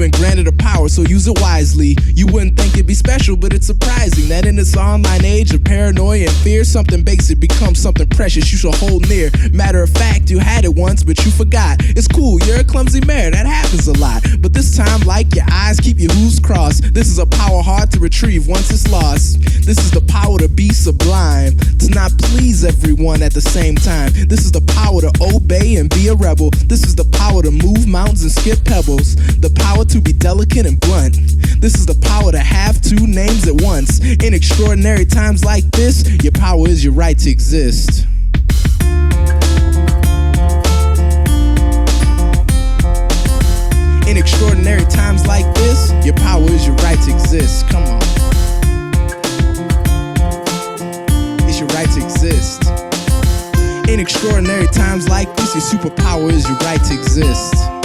been granted a power, so use it wisely. You wouldn't think it'd be special, but it's surprising that in this online age of paranoia and fear, something basic becomes something precious you should hold near. Matter of fact, you had it once, but you forgot. It's cool, you're a clumsy mare, that happens a lot. But this time, like your eyes, keep your hooves crossed. This is a power hard to retrieve once it's lost. This is the power to be sublime, to not please everyone at the same time. This is the power to obey and be a rebel. This is the power to move mountains and skip pebbles. The power to be delicate and blunt. This is the power to have two names at once. In extraordinary times like this, your power is your right to exist. In extraordinary times like this, your power is your right to exist. Come on. It's your right to exist. In extraordinary times like this, your superpower is your right to exist.